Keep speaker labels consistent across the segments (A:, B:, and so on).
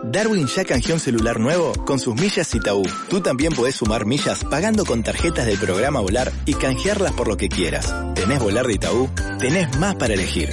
A: Darwin ya canjeó un celular nuevo con sus millas Itaú. Tú también podés sumar millas pagando con tarjetas del programa Volar y canjearlas por lo que quieras. ¿Tenés Volar de Itaú? Tenés más para elegir.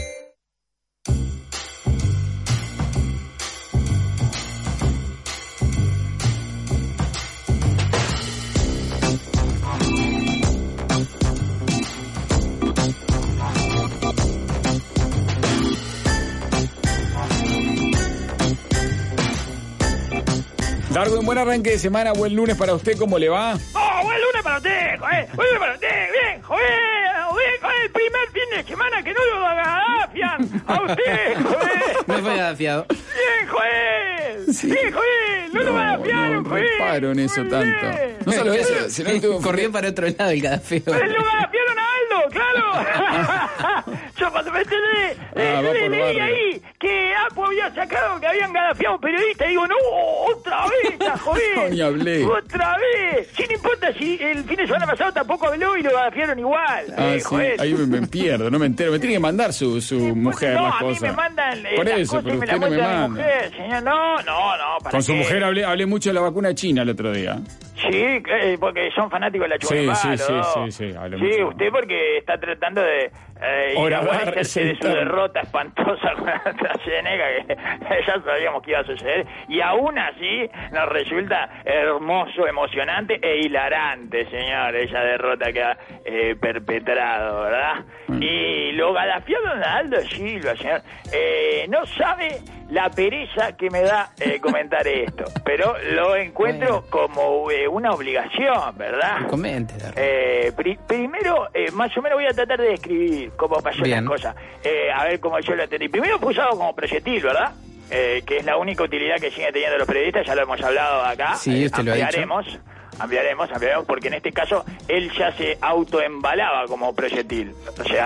B: Darwin, buen arranque de semana, buen lunes para usted, ¿cómo le va?
C: ¡Oh, buen lunes para usted, joder! ¡Buen lunes para usted! ¡Bien, joder, el primer fin de semana que no lo agafian a usted, joder!
D: No fue agafiado.
C: ¡Bien, joder!
B: Sí.
C: ¡Bien, joder! ¡No lo agafiaron, joder!
B: No paro en eso
C: Muy
B: tanto.
C: bien.
B: No solo eso, sino que tuvo...
D: Corrió para otro lado el gadafeo.
C: ¡Pues lo agafiaron a Aldo, claro! Yo cuando me enteré,
B: va por
C: leí
B: barrio.
C: ahí que Apo había sacado que habían gadafiado un periodista y digo, no, otra vez, a joder.
B: No, ni hablé.
C: ¡Otra vez! Sí, no importa si el fin de semana pasado tampoco habló y lo gadafiaron igual.
B: Sí,
C: joder.
B: ahí me pierdo, no me entero. Me tiene que mandar su mujer
C: no,
B: las
C: a mí
B: cosas.
C: me mandan
B: Por
C: las
B: eso,
C: cosas
B: pero
C: y me
B: usted
C: la
B: no me
C: cuenta mi
B: manda.
C: mujer, señor. No, ¿para
B: Con su
C: qué?
B: mujer hablé mucho de la vacuna china el otro día.
C: Sí, porque son fanáticos de la
B: Sí,
C: chupa.
B: sí, hablé
C: Sí,
B: mucho.
C: usted porque está tratando de hacerse de su derrota espantosa con AstraZeneca, que ya sabíamos que iba a suceder, y aún así nos resulta hermoso, emocionante e hilarante, señor, esa derrota que ha perpetrado, ¿verdad? Y lo galafiaron a Aldo Silva, señor. No sabe la pereza que me da comentar esto, pero lo encuentro como una obligación, ¿verdad?
D: Comente.
C: Primero, más o menos voy a tratar de describir cómo pasó
D: Bien.
C: la cosa. A ver cómo yo lo entendí. Primero fue usado como proyectil, ¿verdad? Que es la única utilidad que siguen teniendo los periodistas, ya lo hemos hablado acá.
D: Sí, usted lo ha dicho.
C: Ampliaremos, porque en este caso él ya se autoembalaba como proyectil. O sea,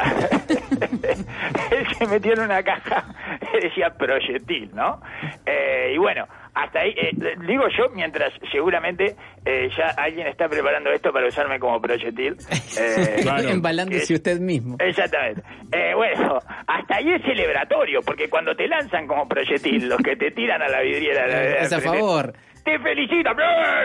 C: él se metió en una caja que decía proyectil, ¿no? Y bueno, hasta ahí, digo yo, mientras seguramente ya alguien está preparando esto para usarme como proyectil.
B: Claro.
D: Embalándose usted mismo.
C: Exactamente. Bueno, hasta ahí es celebratorio, porque cuando te lanzan como proyectil, los que te tiran a la vidriera...
D: Es a favor.
C: Te felicitan,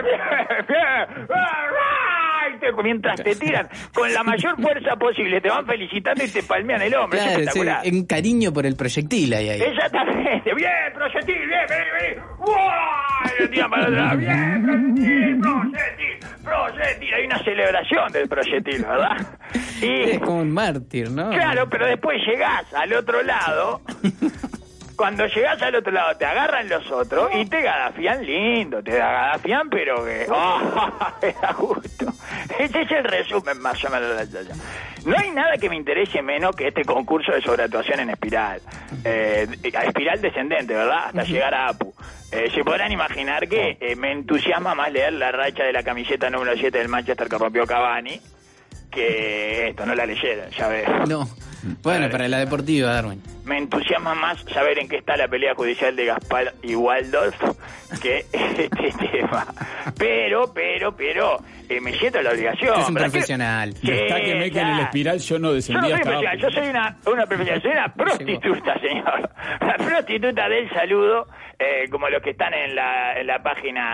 C: mientras te tiran con la mayor fuerza posible, te van felicitando y te palmean el hombro.
D: Claro,
C: es espectacular.
D: en cariño por el proyectil ahí.
C: Exactamente, bien, proyectil, bien, vení. ¡Wow! Lo tiran para atrás, bien, proyectil. Hay una celebración del proyectil, ¿verdad? Y,
D: Es como un mártir, ¿no?
C: claro, pero después llegás al otro lado. Cuando llegás al otro lado te agarran los otros y te gadafían lindo, te gadafían pero que... me da gusto. Ese es el resumen más o menos de la situación. No hay nada que me interese menos que este concurso de sobreactuación en espiral. A espiral descendente, ¿verdad? Hasta llegar a Apu. Se podrán imaginar que me entusiasma más leer la racha de la camiseta número 7 del Manchester que rompió Cavani que esto, no la leyeron, ya ves.
D: No. Bueno, para la deportiva, Darwin.
C: Me entusiasma más saber en qué está la pelea judicial de Gaspar y Waldorf que este tema. Pero, me siento a la obligación.
D: Usted es un profesional.
B: Destáqueme que en el espiral yo no
C: Yo no
B: descendía
C: soy
B: hasta...
C: profesional, yo soy una profesional, soy una prostituta, señor. La prostituta del saludo, como los que están en la página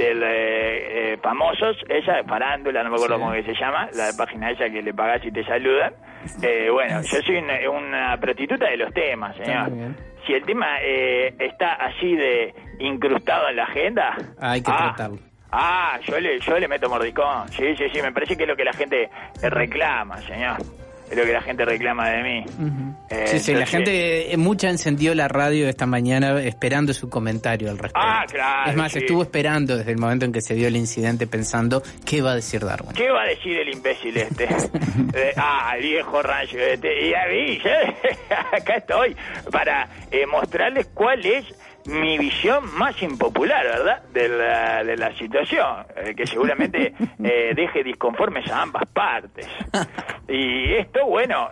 C: del Famosos, esa de farándula, no me acuerdo cómo que se llama, la página esa que le pagás y te saludan. Bueno, yo soy una prostituta de los temas, señor. Si el tema está así de incrustado en la agenda...
D: Hay que tratarlo.
C: Yo le meto mordicón. Sí, me parece que es lo que la gente reclama, señor. Es lo que la gente reclama de mí.
D: Sí, la gente, mucha encendió la radio esta mañana esperando su comentario al respecto.
C: Claro.
D: Es más,
C: sí.
D: estuvo esperando desde el momento en que se dio el incidente pensando qué va a decir Darwin.
C: ¿Qué va a decir el imbécil este? El viejo rancho este. Y a mí, acá estoy para mostrarles cuál es mi visión más impopular, ¿verdad? De la situación, que seguramente deje disconformes a ambas partes. Y esto, bueno,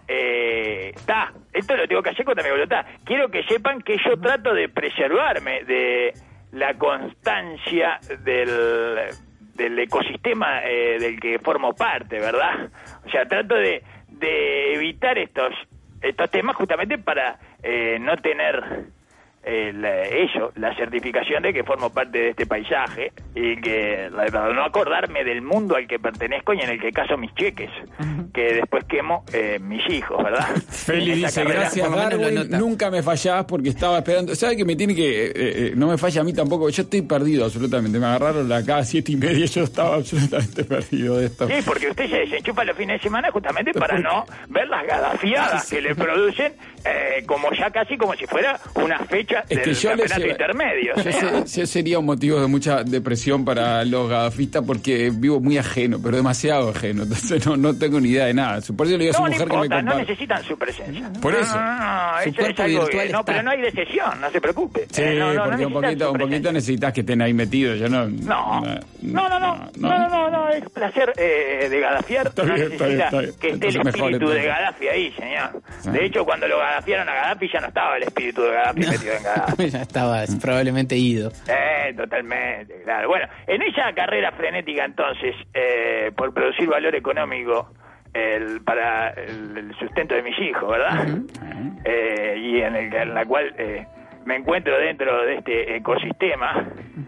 C: esto lo tengo que hacer contra mi voluntad. Quiero que sepan que yo trato de preservarme de la constancia del ecosistema del que formo parte, ¿verdad? O sea, trato de evitar estos temas justamente para no tener la certificación de que formo parte de este paisaje y que no acordarme del mundo al que pertenezco y en el que caso mis cheques, que después quemo mis hijos, ¿verdad?
B: Feli dice, gracias Darwin, nunca me fallabas porque estaba esperando. ¿Sabe que me tiene que no me falla a mí tampoco? Yo estoy perdido absolutamente. Me agarraron acá a 7:30 y yo estaba absolutamente perdido de esto.
C: Sí, porque usted se desenchufa los fines de semana justamente para no ver las gadafiadas que le producen como ya casi como si fuera una fecha del campeonato intermedio.
B: Yo sería un motivo de mucha depresión para los gadafistas porque vivo muy ajeno, pero demasiado ajeno. Entonces no tengo ni idea de nada. Por eso le digo a su mujer que me compare.
C: No necesitan su presencia.
B: Por eso.
C: Eso es algo que, pero no hay de sesión, no se preocupe.
B: Sí, porque un poquito necesitas que estén ahí metidos. Yo no,
C: es placer de gadafiar.
B: Está bien.
C: Que esté el espíritu de Gaddafi ahí, señor. De hecho, cuando lo gadafiaron a Gaddafi ya no estaba el espíritu de Gaddafi metido en Gaddafi.
D: Ya estaba probablemente ido.
C: Totalmente, claro. Bueno, en esa carrera frenética entonces, por producir valor económico para el sustento de mis hijos, ¿verdad? Y en la cual me encuentro dentro de este ecosistema,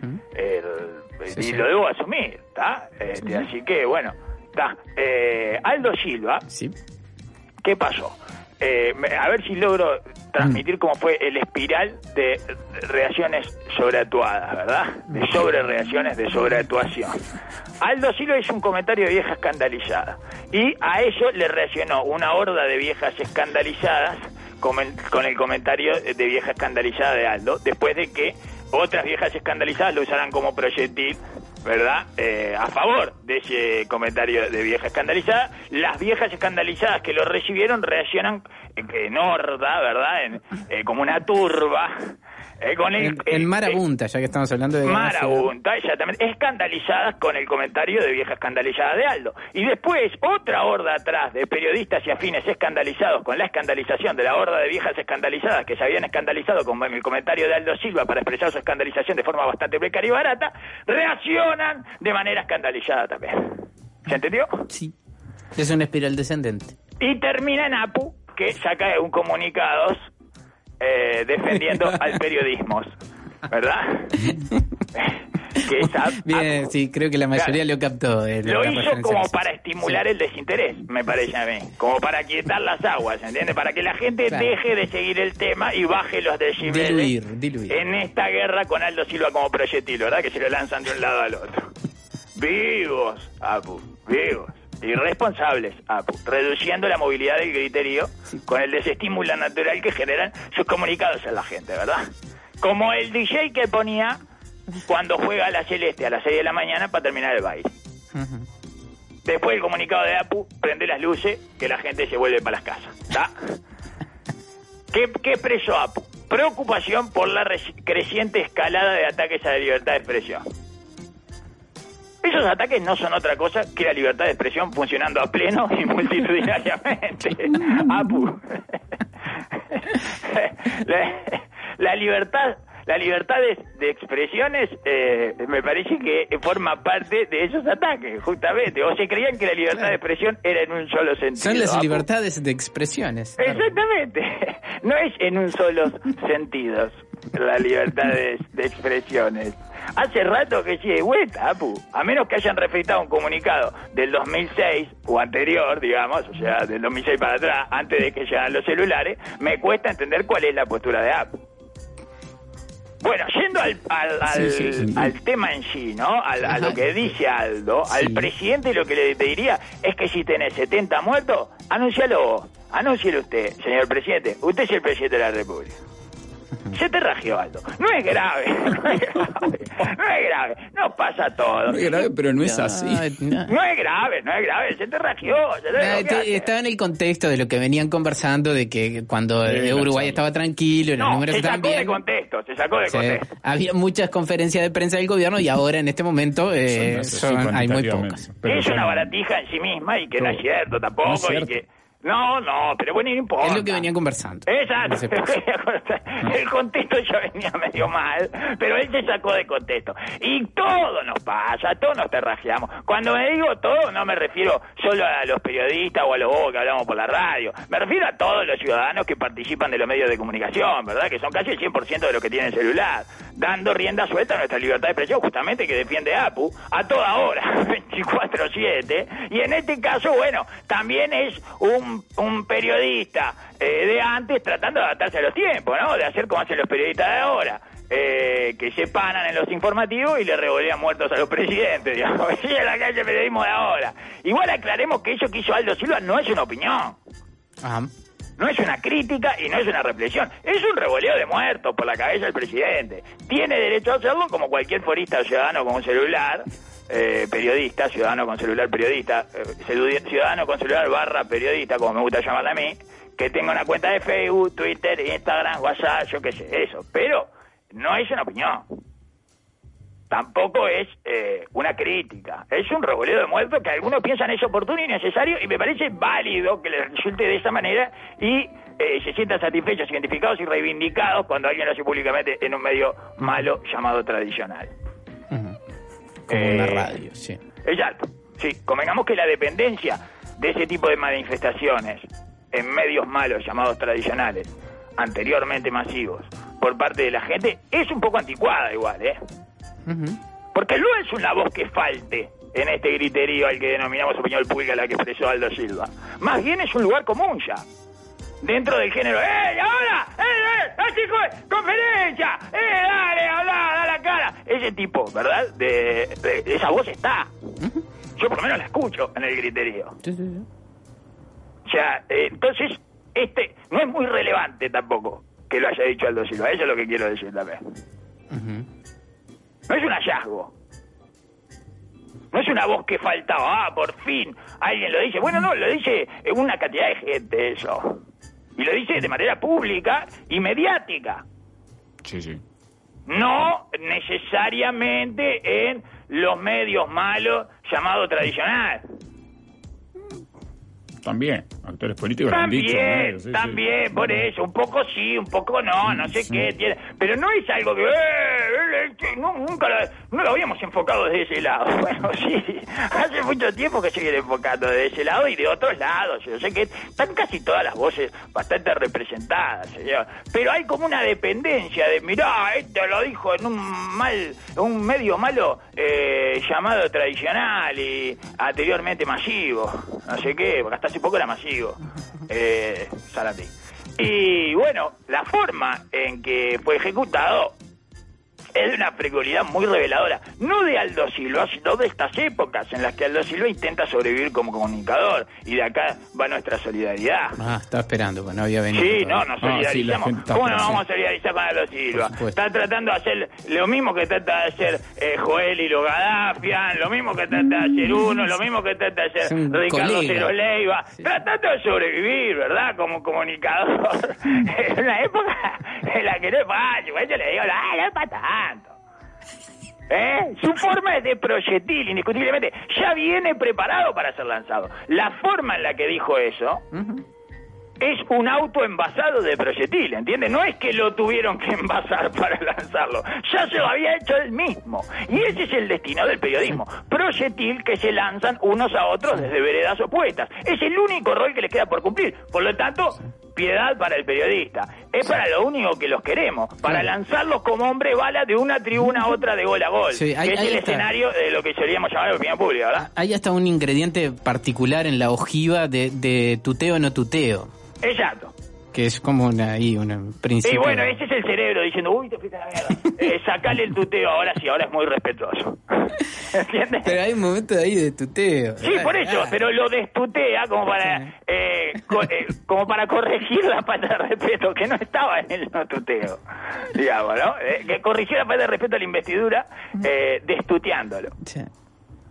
C: y lo debo asumir, ¿está? Así que, bueno, está. Aldo Silva, ¿qué pasó? A ver si logro transmitir cómo fue el espiral de reacciones sobreactuadas, ¿verdad? De sobrereacciones, de sobreactuación. Aldo Silva hizo un comentario de vieja escandalizada y a eso le reaccionó una horda de viejas escandalizadas con el comentario de vieja escandalizada de Aldo, después de que otras viejas escandalizadas lo usaran como proyectil, ¿verdad? A favor de ese comentario de vieja escandalizada. Las viejas escandalizadas que lo recibieron reaccionan en horda, ¿verdad? Como una turba.
D: En marabunta, ya que estamos hablando de...
C: Marabunta, exactamente. Escandalizadas con el comentario de vieja escandalizada de Aldo. Y después, otra horda atrás de periodistas y afines escandalizados con la escandalización de la horda de viejas escandalizadas que se habían escandalizado con el comentario de Aldo Silva para expresar su escandalización de forma bastante precaria y barata, reaccionan de manera escandalizada también. ¿Se entendió?
D: Sí. Es una espiral descendente.
C: Y termina en APU, que saca un comunicado defendiendo al periodismo, ¿verdad? Que
D: bien, sí, creo que la mayoría lo captó.
C: Lo hizo como para estimular el desinterés, me parece a mí, como para quietar las aguas, ¿entiendes? Para que la gente deje de seguir el tema y baje los decibeles
D: diluir.
C: En esta guerra con Aldo Silva como proyectil, ¿verdad? Que se lo lanzan de un lado al otro. Vivos, Apu, vivos. Irresponsables, Apu, reduciendo la movilidad del criterio con el desestímulo natural que generan sus comunicados en la gente, ¿verdad? Como el DJ que ponía cuando juega a la Celeste a las 6 de la mañana para terminar el baile. Después el comunicado de Apu, prende las luces, que la gente se vuelve para las casas, ¿está? ¿Qué expresó Apu? Preocupación por la creciente escalada de ataques a la libertad de expresión. Esos ataques no son otra cosa que la libertad de expresión funcionando a pleno y multitudinariamente. Apu. La libertad de expresiones me parece que forma parte de esos ataques, justamente. O se creían que la libertad de expresión era en un solo sentido.
D: Son las libertades de expresiones.
C: Exactamente. No es en un solo sentido la libertad de expresiones. Hace rato que sigue vuelta, Apu. A menos que hayan refritado un comunicado del 2006 o anterior, digamos, o sea, del 2006 para atrás, antes de que llegaran los celulares, me cuesta entender cuál es la postura de Apu. Bueno, yendo al tema en sí, ¿no? A lo que dice Aldo, al presidente lo que le diría es que si tenés 70 muertos, anúncialo vos, anúncielo usted, señor presidente. Usted es el presidente de la República. Se te rajió, Aldo. No es grave, no pasa todo.
B: No es grave, pero no es así.
C: No es grave, se te rajió.
D: Estaba en el contexto de lo que venían conversando, de que cuando Uruguay estaba tranquilo, los números estaban bien.
C: Se sacó de contexto.
D: Había muchas conferencias de prensa del gobierno y ahora en este momento hay muy pocas.
C: Es una baratija en sí misma y que no es cierto tampoco, y que No, pero bueno, no importa.
D: Es lo que venían conversando.
C: Exacto. El contexto ya venía medio mal, pero él se sacó de contexto. Y todo nos pasa, todos nos terrajeamos. Cuando me digo todo, no me refiero solo a los periodistas o a los bobos que hablamos por la radio. Me refiero a todos los ciudadanos que participan de los medios de comunicación, ¿verdad? Que son casi el 100% de los que tienen celular, dando rienda suelta a nuestra libertad de expresión, justamente que defiende APU a toda hora, 24/7. Y en este caso, bueno, también es un periodista de antes tratando de adaptarse a los tiempos, ¿no? De hacer como hacen los periodistas de ahora, que se panan en los informativos y le revolean muertos a los presidentes, digamos. Esa es la calle periodismo de ahora. Igual aclaremos que eso que hizo Aldo Silva no es una opinión. Ajá. No es una crítica y no es una reflexión. Es un revoleo de muertos por la cabeza del presidente. Tiene derecho a hacerlo como cualquier forista o ciudadano con un celular. Periodista, ciudadano con celular periodista, ciudadano con celular / periodista, como me gusta llamarla a mí, que tenga una cuenta de Facebook, Twitter, Instagram, WhatsApp, yo qué sé, eso. Pero no es una opinión. Tampoco es una crítica. Es un revoleo de muertos que algunos piensan es oportuno y necesario, y me parece válido que les resulte de esa manera y se sientan satisfechos, identificados y reivindicados cuando alguien lo hace públicamente en un medio malo llamado tradicional.
D: Como una radio, sí.
C: Exacto, sí. Convengamos que la dependencia de ese tipo de manifestaciones en medios malos llamados tradicionales, anteriormente masivos, por parte de la gente, es un poco anticuada igual, Porque no es una voz que falte en este griterío al que denominamos opinión pública, la que expresó Aldo Silva. Más bien es un lugar común ya. Dentro del género, ahora! ¡Chicos! ¡Conferencia! ¡Dale, habla, da la cara! Ese tipo, ¿verdad? De esa voz está. Yo por lo menos la escucho en el griterío.
D: Sí.
C: O sea, entonces, no es muy relevante tampoco que lo haya dicho Aldo Silva. Eso es lo que quiero decir también. No es un hallazgo. No es una voz que faltaba. Por fin alguien lo dice. Bueno, no, lo dice una cantidad de gente eso. Y lo dice de manera pública y mediática.
B: Sí.
C: No necesariamente en los medios malos llamados tradicional.
B: También, actores políticos lo han dicho.
C: También, por eso, un poco sí, un poco no sé qué tiene. Pero no es algo que nunca no lo habíamos enfocado desde ese lado. Bueno, sí, hace mucho tiempo que se viene enfocando desde ese lado y de otros lados. Yo sé que están casi todas las voces bastante representadas, señor. Pero hay como una dependencia de, mirá, esto lo dijo en un medio malo llamado tradicional y anteriormente masivo. No sé qué, porque hasta hace poco era masivo. Zárate. Y bueno, la forma en que fue ejecutado es de una frivolidad muy reveladora, no de Aldo Silva, sino de estas épocas en las que Aldo Silva intenta sobrevivir como comunicador, y de acá va nuestra solidaridad.
D: Estaba esperando, pues no había venido.
C: Sí, nos solidarizamos. ¿Cómo nos vamos a solidarizar con Aldo Silva? Está tratando de hacer lo mismo que trata de hacer Joel y los Gaddafian, lo mismo que trata de hacer uno, lo misyo que trata de hacer Ricardo Cero Leiva, tratando de sobrevivir, ¿verdad? Como comunicador. En una época en la que no es fácil, yo le digo, no es para tanto. Su forma es de proyectil, indiscutiblemente. Ya viene preparado para ser lanzado. La forma en la que dijo eso es un auto envasado de proyectil, ¿entiendes? No es que lo tuvieron que envasar para lanzarlo. Ya se lo había hecho él mismo. Y ese es el destino del periodismo. Proyectil que se lanzan unos a otros desde veredas opuestas. Es el único rol que les queda por cumplir. Por lo tanto, piedad para el periodista. Es para lo único que los queremos, para lanzarlos como hombre bala de una tribuna a otra de gol a gol. Sí, que es el escenario de lo que solíamos llamar la opinión pública, ¿verdad?
D: Hay hasta un ingrediente particular en la ojiva de tuteo o no tuteo.
C: Exacto.
D: Que es como un principio.
C: Y bueno, ese es el cerebro diciendo, uy, te fuiste a la mierda. Sacale el tuteo, ahora sí, ahora es muy respetuoso. ¿Entiendes?
D: Pero hay un momento de ahí de tuteo.
C: Sí, por eso, pero lo destutea como para como para corregir la falta de respeto, que no estaba en el no tuteo, digamos, ¿no? Que corrigió la falta de respeto a la investidura, destuteándolo. Sí.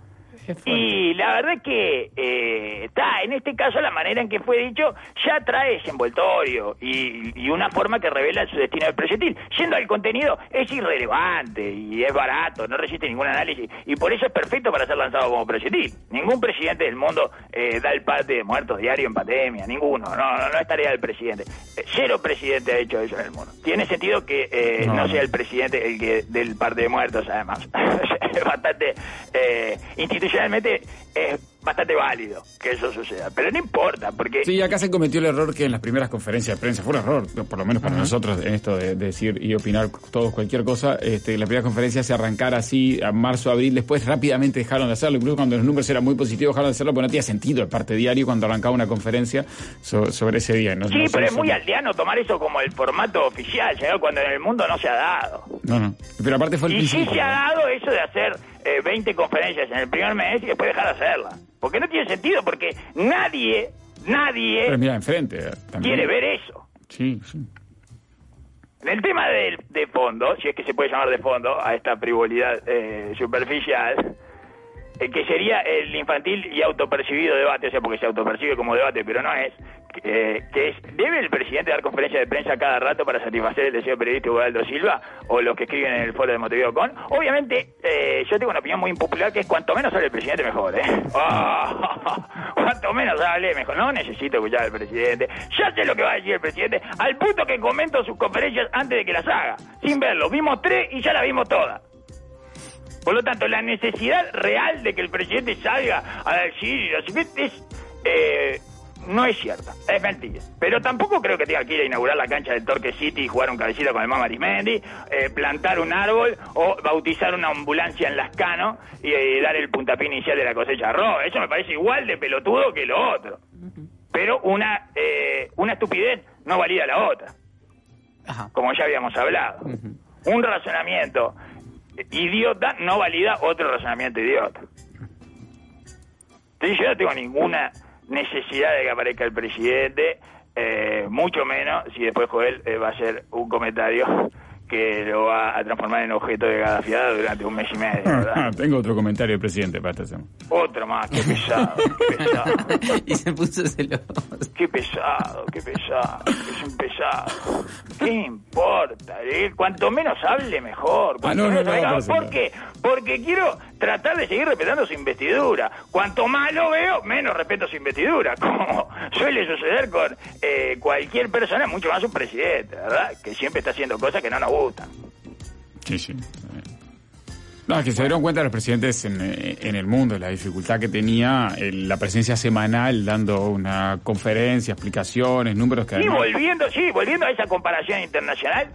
C: Y la verdad es que en este caso la manera en que fue dicho ya trae ese envoltorio y una forma que revela su destino del proyectil. Yendo al contenido, es irrelevante y es barato, no resiste ningún análisis y por eso es perfecto para ser lanzado como proyectil. Ningún presidente del mundo da el parte de muertos diario en pandemia, ninguno, no es tarea del presidente. Cero presidente ha hecho eso en el mundo. Tiene sentido que no sea el presidente el que del parte de muertos, además. Es bastante institucionalmente es bastante válido que eso suceda, pero no importa, porque...
B: Sí, acá se cometió el error que en las primeras conferencias de prensa, fue un error, por lo menos para nosotros, en esto de decir y opinar todos cualquier cosa, las primeras conferencias se arrancara así, a marzo, abril, después rápidamente dejaron de hacerlo, incluso cuando los números eran muy positivos dejaron de hacerlo, porque no tenía sentido el parte diario cuando arrancaba una conferencia sobre ese día.
C: Sí, pero es muy aldeano tomar eso como el formato oficial, ¿no? Cuando en el mundo no se ha dado.
B: No, pero aparte fue el principio.
C: Y sí se ha dado eso de hacer 20 conferencias en el primer mes y después dejar de hacerlas. Porque no tiene sentido, porque nadie
B: pero mira, enfrente,
C: quiere ver eso.
B: Sí.
C: En el tema de fondo, si es que se puede llamar de fondo a esta frivolidad superficial, que sería el infantil y autopercibido debate, o sea, porque se autopercibe como debate, pero no es, que es, ¿debe el presidente dar conferencias de prensa cada rato para satisfacer el deseo periodístico de Aldo Silva o los que escriben en el foro de Montevideo Con? Obviamente, yo tengo una opinión muy impopular que es cuanto menos hable el presidente mejor, cuanto menos hable mejor. No necesito escuchar al presidente, ya sé lo que va a decir el presidente, al punto que comento sus conferencias antes de que las haga, sin verlo. Vimos 3 y ya las vimos todas. Por lo tanto, la necesidad real de que el presidente salga a decir no es cierta, es mentira. Pero tampoco creo que tenga que ir a inaugurar la cancha del Torque City y jugar un cabecito con el Mama Arismendi, plantar un árbol o bautizar una ambulancia en Lascano y dar el puntapié inicial de la cosecha de arroz. Eso me parece igual de pelotudo que lo otro. Pero una estupidez no valida la otra. Como ya habíamos hablado. Un razonamiento idiota no valida otro razonamiento idiota. Entonces yo no tengo ninguna necesidad de que aparezca el presidente, mucho menos si después Joel va a hacer un comentario que lo va a transformar en objeto de gadafiada durante un mes y medio, ¿verdad?
B: Tengo otro comentario del presidente para esta semana.
C: Otro más, qué pesado.
D: Y se puso celoso.
C: Qué pesado, es un pesado. ¿Qué importa? Cuanto menos hable, mejor. ¿Por qué? Porque quiero tratar de seguir respetando su investidura. Cuanto más lo veo, menos respeto su investidura, como suele suceder con cualquier persona, mucho más un presidente, ¿verdad? Que siempre está haciendo cosas que no nos gustan.
B: Sí. No, es que se dieron cuenta los presidentes en el mundo, la dificultad que tenía la presencia semanal dando una conferencia, explicaciones, números que...
C: Volviendo a esa comparación internacional,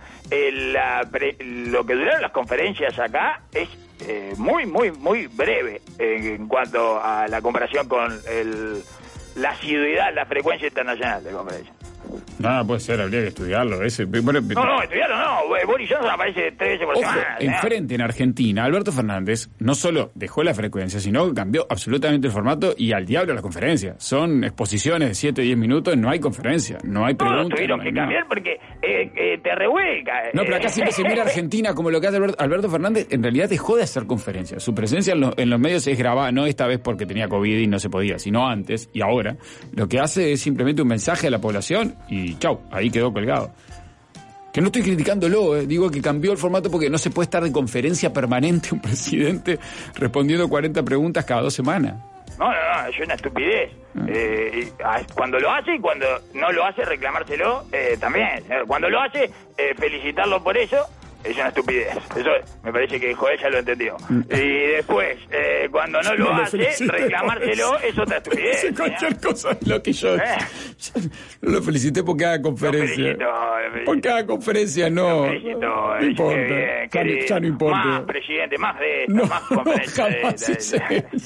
C: lo que duraron las conferencias acá es muy breve en cuanto a la comparación con la asiduidad, la frecuencia internacional de conferencias.
B: Nada, puede ser, habría que estudiarlo.
C: No, estudiarlo no. Boris Johnson aparece 3 veces por semana.
B: Enfrente, en Argentina, Alberto Fernández no solo dejó la frecuencia, sino que cambió absolutamente el formato y al diablo las conferencias. Son exposiciones de 7 o 10 minutos, no hay conferencia, no hay preguntas.
C: Tuvieron que cambiar porque te revuelca.
B: No, pero acá siempre se mira Argentina como lo que hace Alberto Fernández. En realidad dejó de hacer conferencias. Su presencia en los medios es grabada, no esta vez porque tenía COVID y no se podía, sino antes y ahora. Lo que hace es simplemente un mensaje a la población y chau, ahí quedó colgado. Que no estoy criticándolo, digo que cambió el formato porque no se puede estar de conferencia permanente un presidente respondiendo 40 preguntas cada 2 semanas.
C: No, es una estupidez. Cuando lo hace y cuando no lo hace, reclamárselo también. Cuando lo hace, felicitarlo por eso. Es una estupidez. Eso me parece que Joel ya lo entendió. Y después, cuando no lo hace, reclamárselo es otra estupidez.
B: Cualquier cosa es lo que yo no lo felicité por cada conferencia. Por cada conferencia no. No importa. Ya no importa.
C: Más presidente, más de esto, más conferencia.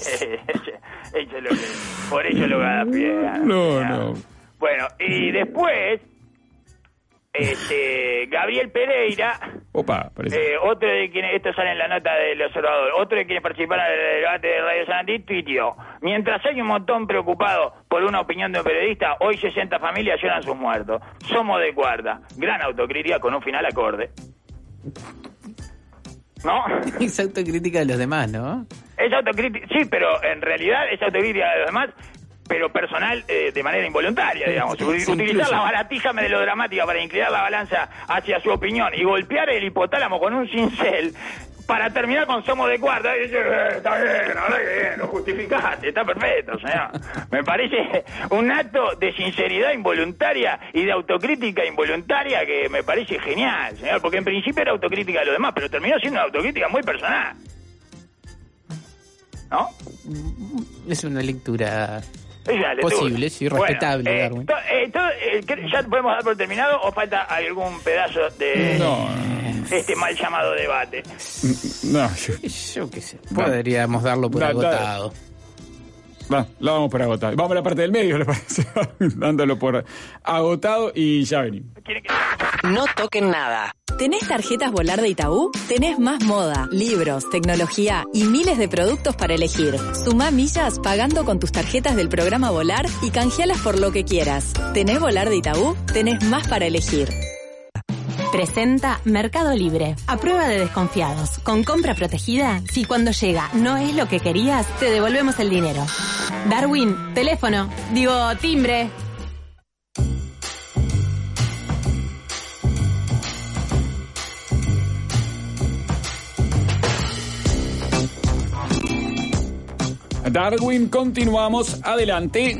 C: Por eso lo gana pie.
B: No.
C: Bueno, y después Gabriel Pereira, otro de quienes, esto sale en la nota del Observador, otro de quienes participaron en el debate de Radio Sanandí, tuiteó: mientras hay un montón preocupado por una opinión de un periodista, hoy 60 familias lloran sus muertos. Somos de cuarta. Gran autocrítica con un final acorde. ¿No?
D: Es autocrítica de los demás, ¿no?
C: Es autocrítica, sí, pero en realidad es autocrítica de los demás, pero personal de manera involuntaria, digamos. Utilizar la baratija melodramática para inclinar la balanza hacia su opinión y golpear el hipotálamo con un cincel para terminar con somos de cuarta. Está bien, ahora que bien, lo justificaste, está perfecto, señor. Me parece un acto de sinceridad involuntaria y de autocrítica involuntaria que me parece genial, señor, porque en principio era autocrítica de los demás, pero terminó siendo una autocrítica muy personal. ¿No?
D: Es una lectura posible, sí, respetable,
C: bueno, Darwin. ¿Ya podemos dar por terminado o falta algún pedazo de este mal llamado debate?
D: No, yo qué sé. Podríamos darlo por agotado.
B: Lo damos por agotado. Vamos a la parte del medio, ¿le parece? Dándolo por agotado y ya venimos.
E: No toquen nada.
F: ¿Tenés tarjetas Volar de Itaú? Tenés más moda, libros, tecnología y miles de productos para elegir. Sumá millas pagando con tus tarjetas del programa Volar y canjealas por lo que quieras. ¿Tenés Volar de Itaú? Tenés más para elegir.
G: Presenta Mercado Libre. A prueba de desconfiados. Con compra protegida, si cuando llega no es lo que querías, te devolvemos el dinero. Darwin, teléfono. Digo, timbre.
B: Darwin, continuamos. Adelante.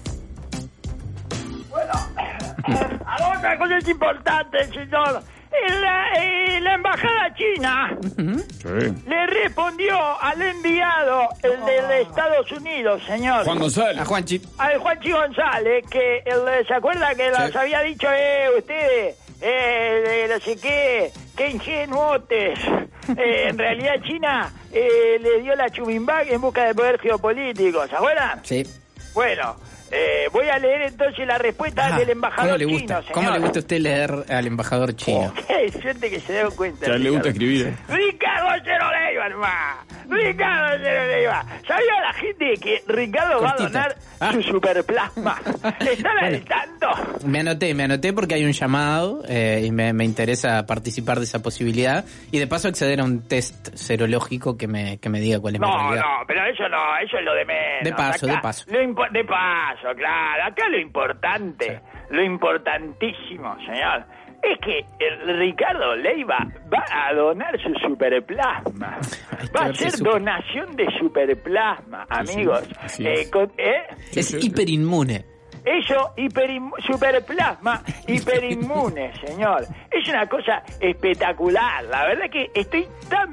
C: Bueno, otra cosa es importante, señor. La embajada china le respondió al enviado, el de Estados Unidos, señor.
B: Juan González.
D: A Juanchi.
C: Al Juanchi González, que ¿se acuerda que los había dicho ustedes? No sé qué ingenuotes. En realidad China le dio la chumimbag en busca de poder geopolítico, ¿se acuerdan?
D: Sí.
C: Bueno, voy a leer entonces la respuesta del embajador chino, señor.
D: ¿Cómo le gusta a usted leer al embajador chino?
C: Qué suerte que se dé cuenta.
B: Ya le gusta escribir.
C: Ricardo Cero Leiva, hermano. Ricardo Cero Leiva. ¿Sabía la gente que Ricardo va a donar su superplasma? ¿Están al tanto?
D: Me anoté porque hay un llamado y me interesa participar de esa posibilidad y de paso acceder a un test serológico que me diga cuál es mi realidad.
C: No, pero eso es lo de menos.
D: De paso.
C: De paso, claro. Acá lo importante, lo importantísimo, señor, es que el Ricardo Leiva va a donar su superplasma. Va a hacer donación de superplasma, amigos.
B: Sí.
D: Es hiperinmune.
C: Eso, superplasma, hiperinmune, señor. Es una cosa espectacular. La verdad que estoy tan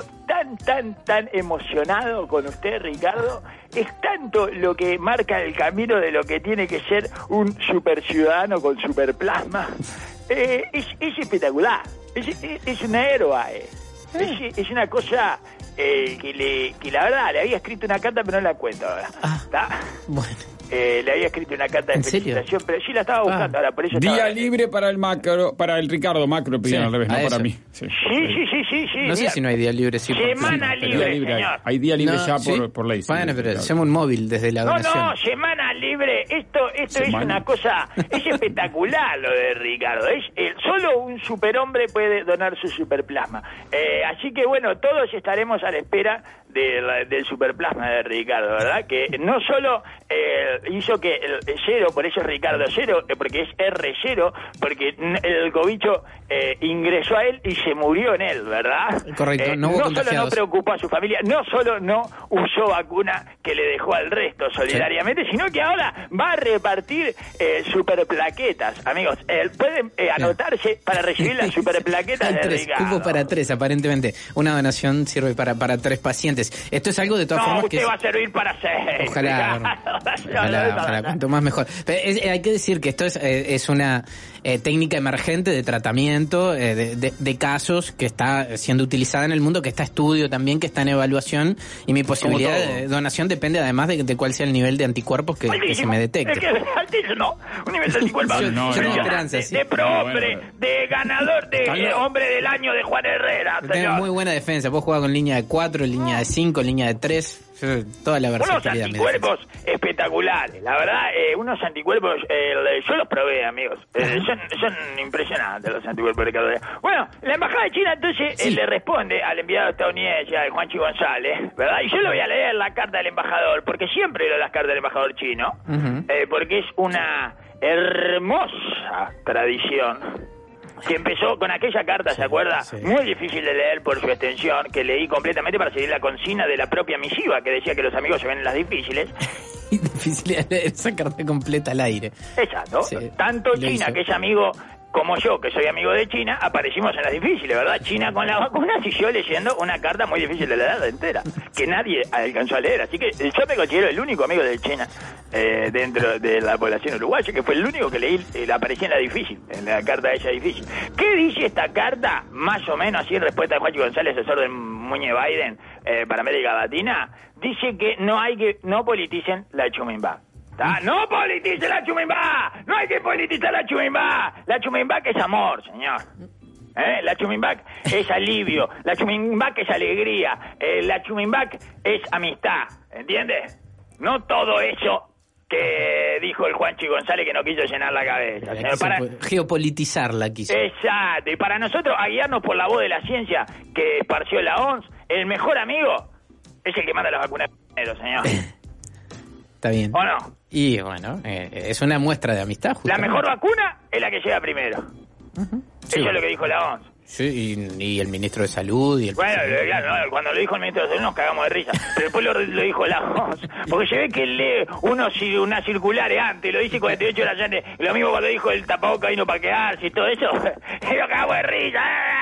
C: emocionado con usted, Ricardo. Es tanto lo que marca el camino de lo que tiene que ser un superciudadano con superplasma. Es espectacular. Es un héroe. Es una cosa que la verdad le había escrito una carta, pero no la cuento ahora.
D: Bueno.
C: Le había escrito una carta de felicitación, pero sí la estaba buscando ahora, por eso
B: día libre para el Macro, para el Ricardo Macro, al revés, no para mí.
C: Sí.
D: No sé si no hay día libre, sí.
C: Semana libre, señor.
B: Hay día libre ya por ley.
D: Bueno, pero hacemos un móvil desde la donación.
C: No, semana libre. Esto es una cosa, es espectacular lo de Ricardo. Solo un superhombre puede donar su superplasma. Así que bueno, todos estaremos a la espera del superplasma de Ricardo, ¿verdad? Que no solo hizo que el cero, por eso es Ricardo Cero, porque es R0, porque el cobicho ingresó a él y se murió en él, ¿verdad?
D: Correcto,
C: no solo no preocupó a su familia, no solo no usó vacuna que le dejó al resto solidariamente, sino que ahora va a repartir superplaquetas. Amigos, pueden anotarse para recibir las superplaquetas de Ricardo.
D: Cupo para 3, aparentemente. Una donación sirve para 3 pacientes. Esto es algo de todas formas
C: usted va a servir para 6.
D: Ojalá, cuanto más mejor. Pero hay que decir que esto es una técnica emergente de tratamiento de casos que está siendo utilizada en el mundo, que está estudio también, que está en evaluación, y mi posibilidad de donación depende además de cuál sea el nivel de anticuerpos que se me detecte.
C: Es que altísimo, un nivel de anticuerpos.
D: Yo tengo esperanza, sí.
C: De pro-hombre, de ganador, de hombre del año de Juan Herrera.
D: Tengo muy buena defensa, puedo jugar con línea de 4, línea de 5, línea de 3, toda la versatilidad.
C: Unos anticuerpos espectaculares, la verdad, unos anticuerpos, yo los probé, amigos, son impresionantes los anticuerpos de Ricardo. Bueno, la embajada de China entonces le responde al enviado estadounidense, al Juanchi González, ¿verdad? Y yo le voy a leer la carta del embajador, porque siempre leo las cartas del embajador chino, porque es una hermosa tradición que empezó con aquella carta, ¿se acuerda? Sí. Muy difícil de leer por su extensión, que leí completamente para seguir la consigna de la propia misiva, que decía que los amigos se ven en las difíciles.
D: Difícil de leer esa carta completa al aire.
C: Exacto. Sí. Tanto China, que es amigo, como yo, que soy amigo de China, aparecimos en las difíciles, ¿verdad? China con las vacunas y yo leyendo una carta muy difícil de leer entera, que nadie alcanzó a leer. Así que yo me considero el único amigo de China dentro de la población uruguaya, que fue el único que leí, aparecía en la difícil, en la carta de ella difícil. ¿Qué dice esta carta? Más o menos así en respuesta de Juanchi González, asesor de Muñe Biden para América Latina. Dice que no politicen la Chumimbá. No politicen la Chumimbá, no hay que politizar la Chumimbá. La Chumimbá que es amor, señor. La Chumimbá es alivio, la Chumimbá es alegría, la Chumimbá es amistad, ¿entiendes? No todo eso que dijo el Juanchi González que no quiso llenar la cabeza.
D: Geopolitizarla quiso.
C: Exacto, y para nosotros, a guiarnos por la voz de la ciencia que esparció la OMS, el mejor amigo es el que manda las vacunas primero, señor.
D: Está bien.
C: ¿O no?
D: Y bueno, es una muestra de amistad, justamente.
C: La mejor vacuna es la que llega primero.
D: Sí.
C: Eso es lo que dijo la OMS.
D: Sí, y el ministro de Salud y el...
C: Bueno, claro, cuando lo dijo el ministro de Salud nos cagamos de risa, pero después lo dijo la OMS, porque se ve que lee unas circulares antes, lo dice 48 horas antes, y lo mismo cuando dijo el tapaboca vino para quedarse y todo eso, y lo cagamos de risa,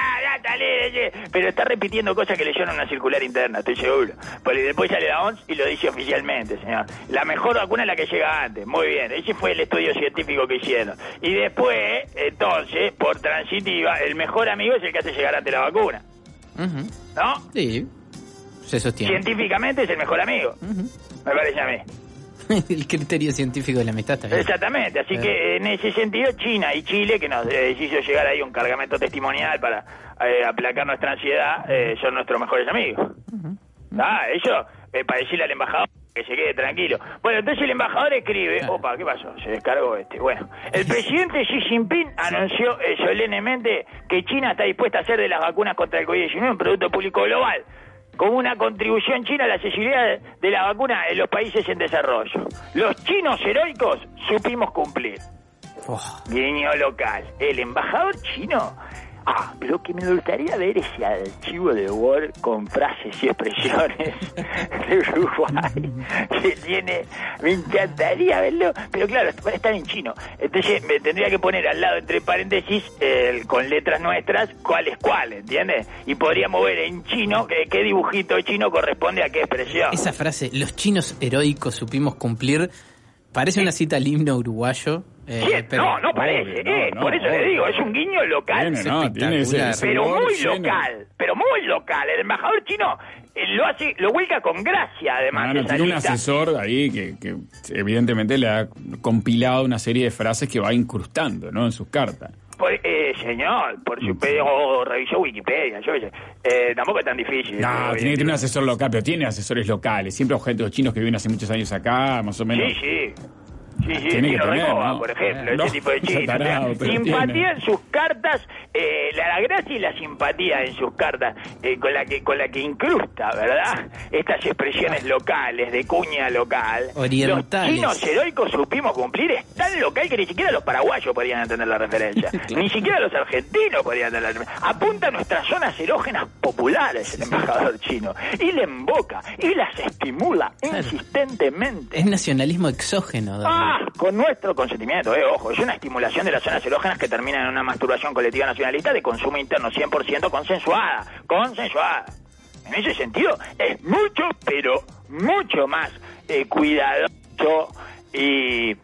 C: pero está repitiendo cosas que leyó en una circular interna, estoy seguro, porque después sale la OMS y lo dice oficialmente, señor. La mejor vacuna es la que llega antes, muy bien, ese fue el estudio científico que hicieron, y después, entonces, por transitiva, el mejor amigo es el que hace llegar antes la vacuna. ¿No?
D: Sí, se sostiene.
C: Científicamente es el mejor amigo, me parece a mí.
D: El criterio científico de la amistad está bien.
C: Exactamente, así que en ese sentido China y Chile, que nos hizo llegar ahí un cargamento testimonial para aplacar nuestra ansiedad, son nuestros mejores amigos. Eso, para decirle al embajador que se quede tranquilo. Bueno, entonces el embajador escribe... Opa, ¿qué pasó? Se descargó Bueno, el presidente Xi Jinping anunció solemnemente que China está dispuesta a hacer de las vacunas contra el COVID-19 un producto público global, como una contribución china a la accesibilidad de la vacuna en los países en desarrollo. Los chinos heroicos supimos cumplir. Guiño local. El embajador chino... pero que me gustaría ver ese archivo de Word con frases y expresiones de Uruguay que tiene, me encantaría verlo, pero claro, está en chino, entonces me tendría que poner al lado entre paréntesis con letras nuestras cuál es cuál, ¿entiendes? Y podríamos ver en chino qué dibujito chino corresponde a qué expresión.
D: Esa frase, los chinos heroicos supimos cumplir, parece una cita al himno uruguayo.
C: Pero, no parece, por eso le digo, es un guiño local,
B: tiene
C: pero muy local, el embajador chino lo vuelca con gracia, además.
B: Tiene un asesor ahí que evidentemente le ha compilado una serie de frases que va incrustando, ¿no?, en sus cartas.
C: Señor, por su pedo revisó Wikipedia, yo qué sé. Tampoco es tan difícil.
B: No, tiene que tener un asesor local, pero tiene asesores locales, siempre objetos chinos que viven hace muchos años acá, más o menos.
C: Sí, Chino Recoba, por ejemplo, ese tipo de chinos. Simpatía en sus cartas, la gracia y la simpatía en sus cartas, con la que incrusta, ¿verdad? Estas expresiones locales, de cuña local.
D: Orientales.
C: Los chinos heroicos supimos cumplir, es tan local que ni siquiera los paraguayos podían entender la referencia. Ni siquiera los argentinos podían entender la referencia. Apunta a nuestras zonas erógenas populares el embajador chino, y le invoca, y las estimula insistentemente.
D: Es nacionalismo exógeno,
C: con nuestro consentimiento, ojo, es una estimulación de las zonas erógenas que termina en una masturbación colectiva nacionalista de consumo interno 100% consensuada. En ese sentido, es mucho, pero mucho más cuidadoso y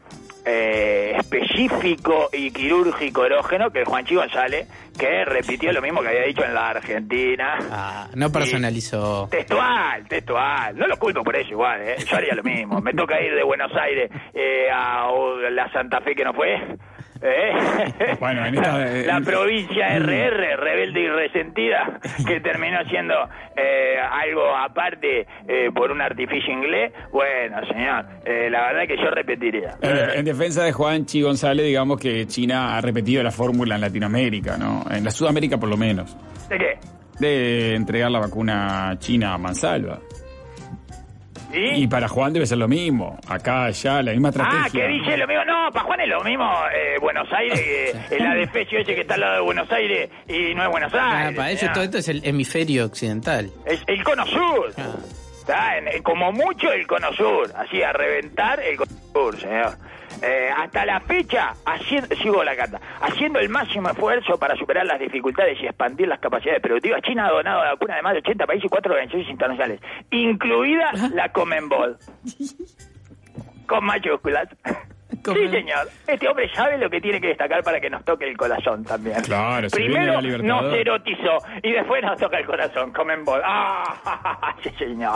C: específico y quirúrgico erógeno que el Juanchi González, que repitió lo mismo que había dicho en la Argentina.
D: No personalizó.
C: Textual. No lo culpo por eso igual, yo haría lo mismo. Me toca ir de Buenos Aires a la Santa Fe que no fue.
B: Bueno,
C: la provincia RR, rebelde y resentida, que terminó siendo algo aparte por un artificio inglés. Bueno, señor, la verdad que yo repetiría.
B: En defensa de Juanchi González, digamos que China ha repetido la fórmula en Latinoamérica, ¿no? En la Sudamérica por lo menos.
C: ¿De qué?
B: De entregar la vacuna china a mansalva.
C: ¿Sí?
B: Y para Juan debe ser lo mismo. Acá, allá, la misma estrategia.
C: ¿Qué dice lo mismo? No, para Juan es lo mismo. Buenos Aires, el adefesio ese que está al lado de Buenos Aires y no es Buenos Aires.
D: Para ellos todo esto es el hemisferio occidental.
C: Es el cono sur. Está como mucho el cono sur. Así, a reventar el cono sur, señor. Hasta la fecha, sigo la carta, haciendo el máximo esfuerzo para superar las dificultades y expandir las capacidades productivas, China ha donado la vacuna de más de 80 países y 4 organizaciones internacionales, incluida la Comenbol, con mayúsculas. Sí, señor. Este hombre sabe lo que tiene que destacar para que nos toque el corazón también.
B: Claro,
C: primero nos erotizó y después nos toca el corazón. Comenbol. ¡Ah! Sí, señor.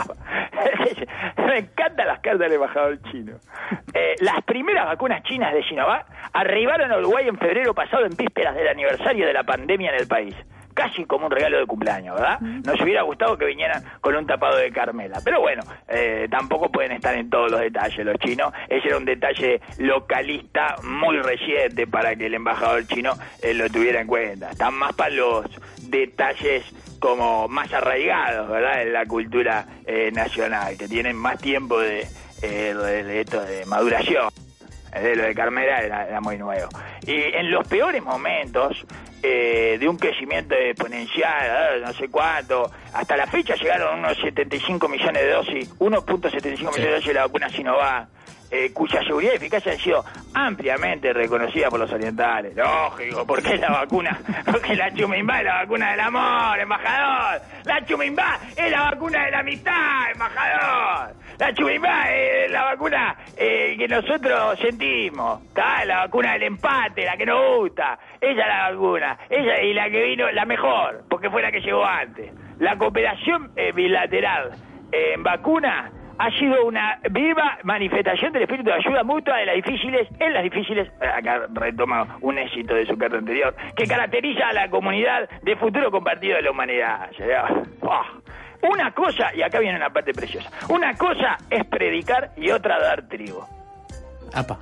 C: Me encantan las cartas del embajador chino. Las primeras vacunas chinas de Sinovac arribaron a Uruguay en febrero pasado, en vísperas del aniversario de la pandemia en el país. Casi como un regalo de cumpleaños, ¿verdad? Nos hubiera gustado que vinieran con un tapado de Carmela. Pero bueno, tampoco pueden estar en todos los detalles los chinos. Ese era un detalle localista muy reciente para que el embajador chino lo tuviera en cuenta. Están más para los detalles como más arraigados, ¿verdad? En la cultura nacional, que tienen más tiempo de maduración. Lo de Carmela era muy nuevo. Y en los peores momentos de un crecimiento exponencial, no sé cuánto, hasta la fecha llegaron unos 75 millones de dosis, 1.75 millones de dosis de la vacuna Sinovac, cuya seguridad y eficacia han sido ampliamente reconocida por los orientales. Lógico, porque la vacuna, porque la Chumimbá es la vacuna del amor, embajador. La Chumimbá es la vacuna de la amistad, embajador. La Chumimbá es la vacuna que nosotros sentimos, ¿tá? La vacuna del empate, la que nos gusta. Ella es la vacuna, ella y la que vino, la mejor, porque fue la que llegó antes. La cooperación bilateral en vacuna ha sido una viva manifestación del espíritu de ayuda mutua en las difíciles, acá retoma un éxito de su carta anterior, que caracteriza a la comunidad de futuro compartido de la humanidad. Una cosa, y acá viene una parte preciosa, una cosa es predicar y otra dar trigo.
D: Apa.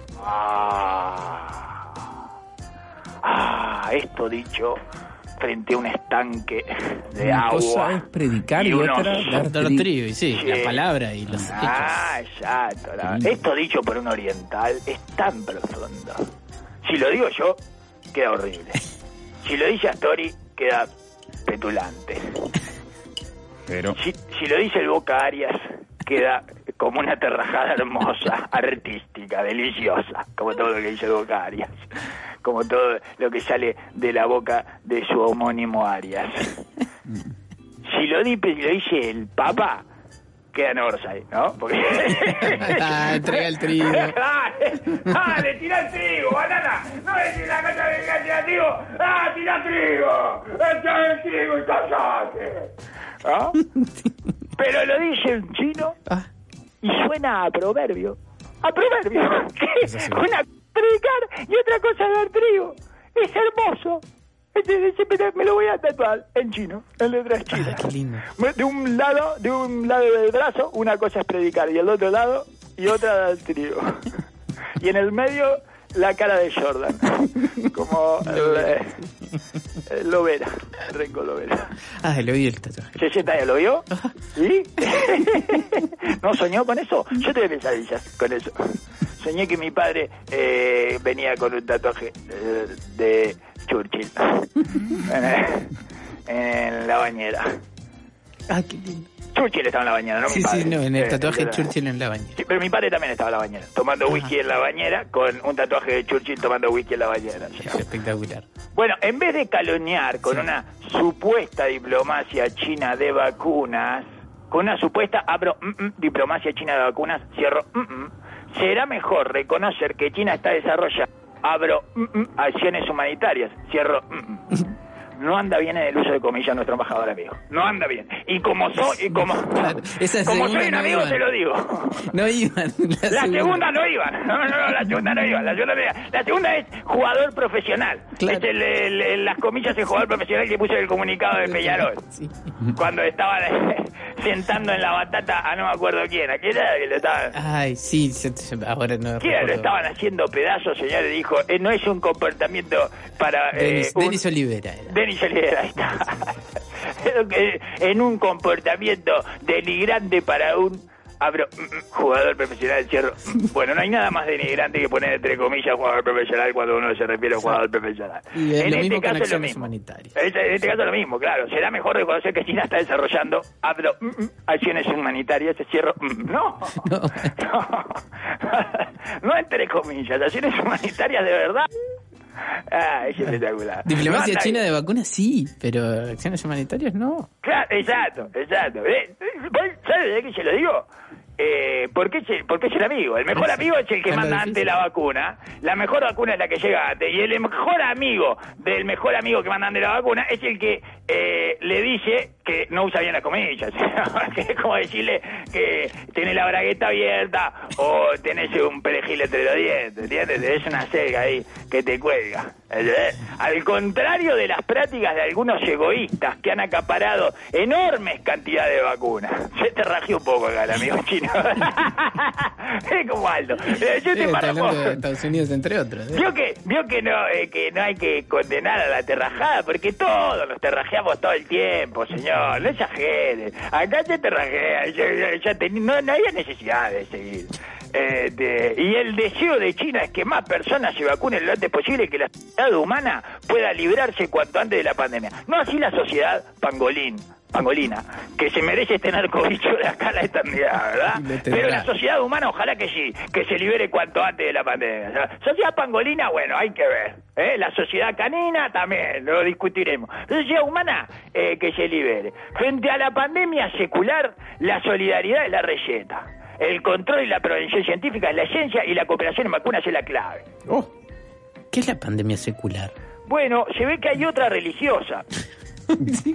C: Esto dicho frente a un estanque de
B: una
C: agua.
B: Una cosa es predicar y otra dar trigo.
D: Y sí, la palabra y los hechos.
C: Exacto. Esto dicho por un oriental es tan profundo. Si lo digo yo, queda horrible. Si lo dice Astori, queda petulante. Pero si lo dice el Boca Arias, queda como una terrajada hermosa, artística, deliciosa, como todo lo que dice el Boca Arias, como todo lo que sale de la boca de su homónimo Arias. Si lo dice el Papa, queda en Orsay, ¿no? Porque
D: entrega el trigo.
C: Dale, tira el trigo, banana. No decís la cosa de tira trigo. Tira trigo. Echa el trigo y callate. ¿Ah? Pero lo dice un chino y suena a proverbio. ¿A proverbio? ¿Qué? Una predicar y otra cosa dar trigo. Es hermoso. Me lo voy a tatuar en chino, en letras chinas.
D: Qué lindo.
C: De un lado del brazo, una cosa es predicar, y el otro lado, y otra dar trigo. Y en el medio, la cara de Jordan. Como Lovera, Renko Lovera.
D: Lo vi el tatuaje.
C: ¿60 lo vio? ¿Sí? ¿No soñó con eso? Yo tuve pesadillas con eso. Soñé que mi padre venía con un tatuaje de Churchill en la bañera.
D: Qué lindo.
C: Churchill estaba en la bañera, no mi padre.
D: Sí, no, en el tatuaje de Churchill en la bañera.
C: Sí, pero mi padre también estaba en la bañera, tomando whisky en la bañera, con un tatuaje de Churchill tomando whisky en la bañera.
D: Es espectacular.
C: Bueno, en vez de calumniar con una supuesta diplomacia china de vacunas, con una supuesta, diplomacia china de vacunas, cierro, será mejor reconocer que China está desarrollando, acciones humanitarias, cierro, no anda bien en el uso de comillas nuestro embajador amigo. No anda bien. Y como soy, como soy un amigo, te lo digo.
D: No iban.
C: La segunda no iban. No, la segunda no iban. La segunda es jugador profesional.
D: Claro.
C: Es las comillas el jugador profesional que puso el comunicado de Peñarol.
D: Sí.
C: Cuando estaban sentando en la batata a no me acuerdo quién. ¿A quién era que lo estaban?
D: Ay, sí, ahora no
C: ¿Quién lo estaban haciendo pedazos, señor? Y dijo, no es un comportamiento para...
D: Denis Olivera.
C: Denis Olivera, ahí está. En un comportamiento denigrante para un jugador profesional, cierro. Bueno, no hay nada más denigrante que poner entre comillas jugador profesional cuando uno se refiere a un jugador profesional.
D: Y
C: en
D: lo
C: este
D: mismo
C: caso
D: con
C: es lo
D: acciones
C: mismo.
D: humanitarias.
C: En este caso lo mismo, claro. Será mejor reconocer que China está desarrollando acciones humanitarias, cierro. No entre comillas, acciones humanitarias de verdad. Es espectacular.
D: Diplomacia china de vacunas sí, pero acciones humanitarias no.
C: Claro, exacto. ¿Sabes de qué se lo digo? Porque es el amigo. El mejor amigo es el que manda antes la vacuna. La mejor vacuna es la que llega antes. Y el mejor amigo del mejor amigo que manda antes la vacuna es el que le dice que no usa bien las comillas. Que es como decirle que tenés la bragueta abierta o tenés un perejil entre los dientes, ¿entiendes? Es una selga ahí que te cuelga. Al contrario de las prácticas de algunos egoístas que han acaparado enormes cantidades de vacunas. Se te rajé un poco acá el amigo chino. Es como Aldo. Yo te
D: está hablando de Estados Unidos, entre otros.
C: Vio que no hay que condenar a la terrajada, porque todos nos terrajeamos todo el tiempo, señor. No exagere. Acá se terrajea. No había necesidad de seguir. Y el deseo de China es que más personas se vacunen lo antes posible, que la sociedad humana pueda librarse cuanto antes de la pandemia. No así la sociedad pangolina, que se merece tener cobicho de acá a la eternidad, ¿verdad? Pero la sociedad humana ojalá que sí, que se libere cuanto antes de la pandemia. O sea, sociedad pangolina, bueno, hay que ver. La sociedad canina también, lo discutiremos. La sociedad humana, que se libere. Frente a la pandemia secular, la solidaridad es la receta. El control y la prevención científica es la esencia y la cooperación en vacunas es la clave.
D: ¿Qué es la pandemia secular?
C: Bueno, se ve que hay otra religiosa.
D: Sí.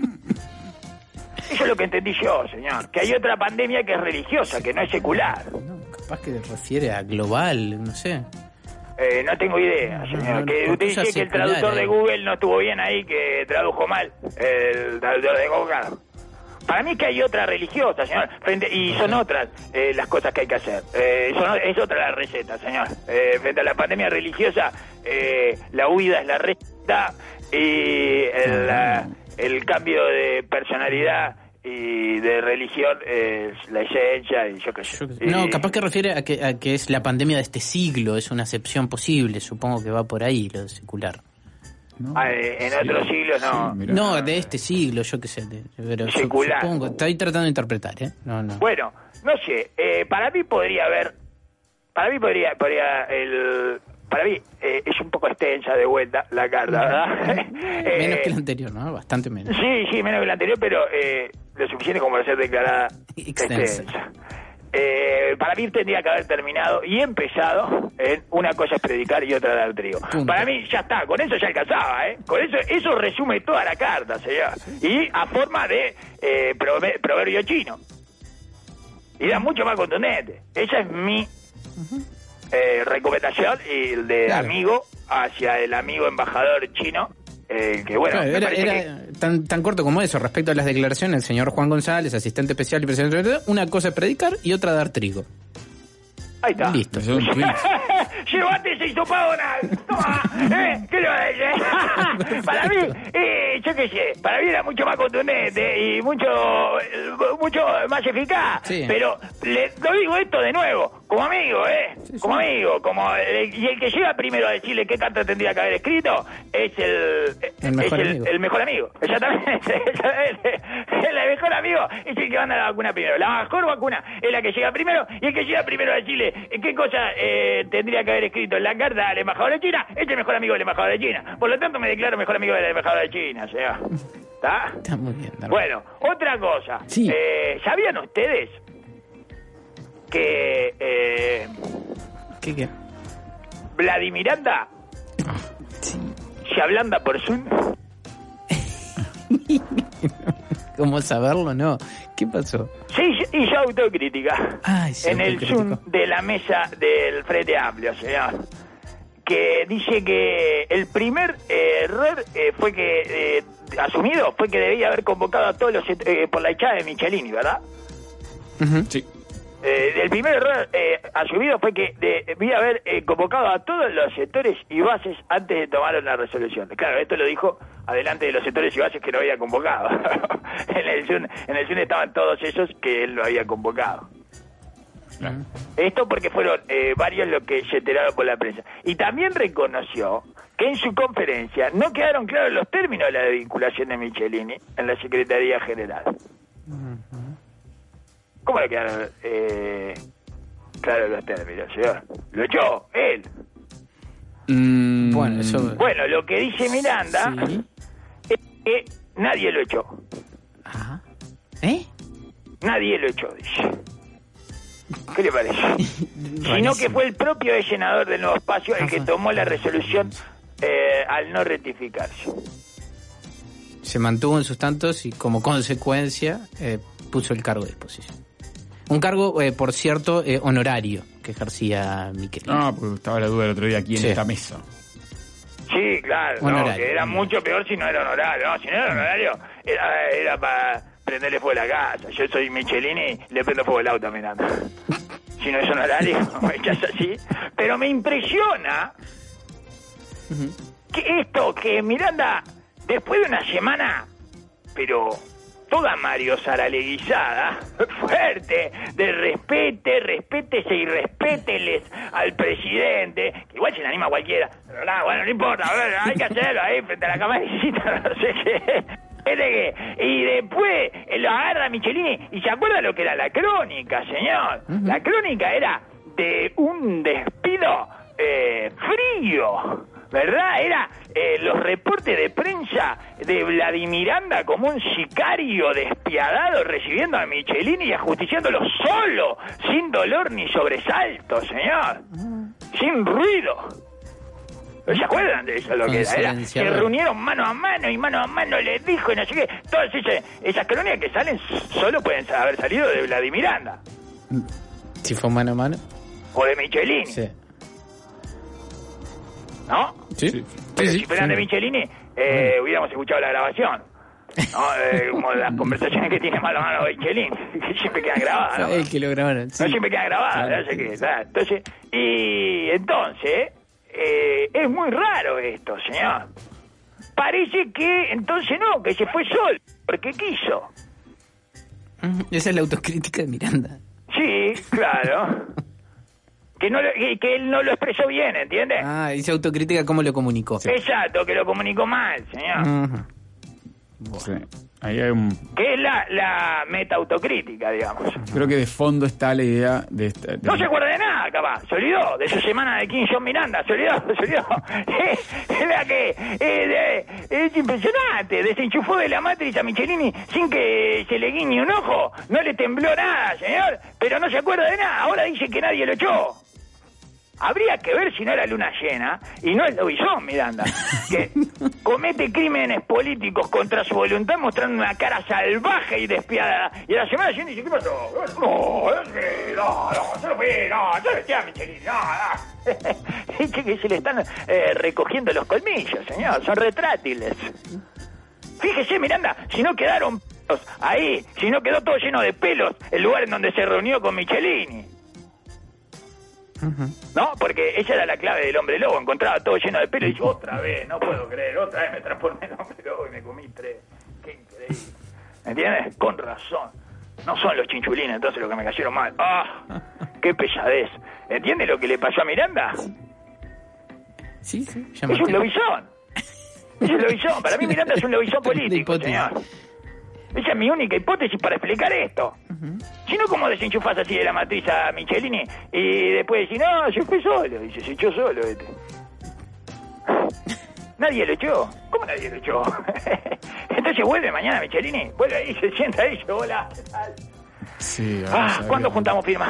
C: Eso es lo que entendí yo, señor. Que hay otra pandemia que es religiosa, que no es secular.
D: No, capaz que refiere a global, no sé.
C: No tengo idea, señor. Que usted dice que el traductor de Google no estuvo bien ahí, que tradujo mal. El traductor de Google. Para mí que hay otra religiosa, señor, y son otras las cosas que hay que hacer. Es otra la receta, señor. Frente a la pandemia religiosa, la huida es la receta y el cambio de personalidad y de religión es la esencia y yo qué sé.
D: No, capaz que refiere a que es la pandemia de este siglo, es una acepción posible, supongo que va por ahí lo de secular.
C: No, en otros siglos no.
D: Sí, no, de este siglo, yo qué sé. Pero
C: secular.
D: Supongo, estoy tratando de interpretar, ¿eh? No.
C: Bueno, no sé. Para mí podría haber. Para mí es un poco extensa de vuelta la carta, ¿verdad?
D: Menos que la anterior, ¿no? Bastante menos.
C: Sí, menos que la anterior, pero lo suficiente como para ser declarada extensa. Para mí tendría que haber terminado y empezado en una cosa es predicar y otra dar trigo. Punto. Para mí ya está, con eso ya alcanzaba, ¿eh? Con eso resume toda la carta, señor. Y a forma de proverbio chino. Y da mucho más contundente. Esa es mi recomendación y el de amigo hacia el amigo embajador chino. Que bueno,
D: claro, era tan corto como eso. Respecto a las declaraciones del señor Juan González, asistente especial y presidente, una cosa es predicar y otra dar trigo.
C: Ahí está.
D: Listo.
C: Llévate ese hisopado, toma, ¿qué le va a decir? Para mí, yo qué sé, para mí era mucho más contundente y mucho más eficaz. Sí. Pero lo digo esto de nuevo, como amigo,
D: Sí,
C: como amigo, y el que llega primero a decirle qué carta tendría que haber escrito es el mejor amigo. Exactamente. El mejor amigo es el que manda la vacuna primero. La mejor vacuna es la que llega primero y el que llega primero a decirle qué cosa tendría que haber escrito en la carta al embajador de China es el mejor amigo del embajador de China. Por lo tanto me declaro mejor amigo del embajador de China, ¿sí? ¿Está?
D: Está muy bien.
C: Bueno, otra cosa.
D: Sí.
C: ¿Sabían ustedes que
D: ¿Qué?
C: Vladimiranda se ablanda por Zoom?
D: ¿Cómo saberlo? No. ¿Qué pasó?
C: Sí, hizo autocrítica. En el Zoom de la mesa del Frente Amplio, señor. Que dice que el primer error fue que, asumido, fue que debía haber convocado a todos los por la echada de Michelini, ¿verdad?
B: Sí.
C: El primer error asumido fue que debía haber convocado a todos los sectores y bases antes de tomar una resolución. Claro, esto lo dijo adelante de los sectores y bases que no había convocado. En el Zoom estaban todos esos que él lo había convocado. Claro. Esto porque fueron varios los que se enteraron por la prensa. Y también reconoció que en su conferencia no quedaron claros los términos de la vinculación de Michelini en la Secretaría General. ¿Cómo le quedaron claros los términos, señor? ¿Lo echó él? Bueno, lo que dice Miranda es que nadie lo echó.
D: Ajá.
C: Nadie lo echó, dice. ¿Qué le parece? Sino que fue el propio senador del Nuevo Espacio el que tomó la resolución al no rectificarse.
D: Se mantuvo en sus tantos y como consecuencia puso el cargo a disposición. Un cargo, por cierto, honorario que ejercía Michelini.
B: No, porque estaba la duda el otro día aquí en esta mesa.
C: Sí, claro, no, que era mucho peor si no era honorario. No, si no era honorario, era para prenderle fuego a la casa. Yo soy Michelini, le prendo fuego al auto a Miranda. Si no es honorario, me echas así. Pero me impresiona que Miranda, después de una semana, pero toda Mario Saraleguizada, fuerte, de respétese y respételes al presidente, que igual se le anima a cualquiera, pero nada, bueno, no importa, hay que hacerlo ahí frente a la camaricita, no sé qué. Y después lo agarra Michelini y se acuerda lo que era la crónica, señor. La crónica era de un despido frío, ¿verdad? Era los reportes de prensa de Vladimiranda como un sicario despiadado recibiendo a Michelini y ajusticiándolo solo, sin dolor ni sobresalto, señor. Sin ruido. ¿Se acuerdan de eso? Lo que era se reunieron mano a mano les dijo y no sé qué. Todas esas crónicas que salen solo pueden haber salido de Vladimiranda.
D: Si fue mano a mano.
C: O de Michelini.
D: Sí.
C: ¿No?
B: Sí.
C: Pero si fueran de Michelini, hubiéramos escuchado la grabación. ¿No? Como las conversaciones que tiene mano a mano Michelini, que siempre quedan grabadas, ¿no?
D: El que lo grabaron.
C: Sí. No siempre quedan grabadas, claro, no sé qué. Entonces, es muy raro esto, señor. Parece que entonces no, que se fue solo, porque quiso.
D: Esa es la autocrítica de Miranda.
C: Sí, claro. que él no lo expresó bien, ¿entiendes?
D: Esa autocrítica, ¿cómo lo comunicó?
C: Sí. Exacto, que lo comunicó mal, señor.
B: Sí. Ahí hay un...
C: Que es la meta autocrítica, digamos.
B: Creo que de fondo está la idea de esta...
C: No se acuerda de nada, capaz. Se olvidó de su semana de King John Miranda. Se olvidó. Es impresionante. Desenchufó de la matriz a Michelini sin que se le guiñe un ojo. No le tembló nada, señor. Pero no se acuerda de nada. Ahora dice que nadie lo echó. Habría que ver si no era luna llena y no es Lobizón, Miranda, que comete crímenes políticos contra su voluntad mostrando una cara salvaje y despiadada. Y a la semana siguiente dice, ¿qué pasó? No, solo fue, yo decía a Michelini, Es que se le están recogiendo los colmillos, señor, son retráctiles. Fíjese, Miranda, si no quedaron pelos ahí, si no quedó todo lleno de pelos el lugar en donde se reunió con Michelini. ¿No? Porque esa era la clave del hombre lobo. Encontraba todo lleno de pelo y dijo, otra vez, no puedo creer, otra vez me transformé en hombre lobo y me comí 3. Qué increíble. ¿Me entiendes? Con razón. No son los chinchulines entonces los que me cayeron mal. ¡Qué pesadez! ¿Entiendes lo que le pasó a Miranda?
D: Sí.
C: Es un lobizón. Es un lobizón. Para mí Miranda es un lobizón político, señor. Esa es mi única hipótesis para explicar esto. Si no, ¿cómo desenchufás así de la matriz a Michelini y después decís, no, se fue solo? Dice, se echó solo este. Nadie lo echó. ¿Cómo nadie lo echó? Entonces vuelve mañana Michelini, vuelve ahí, se sienta ahí, yo, hola, ¿qué tal?
B: Sí,
C: ¿cuándo juntamos firmas?